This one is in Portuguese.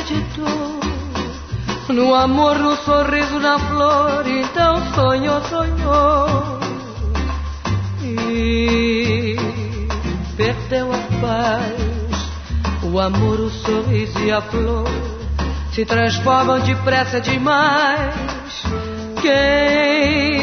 acreditou no amor, no sorriso, na flor, então sonhou, sonhou e perdeu a paz. O amor, o sorriso e a flor se transformam depressa demais. Quem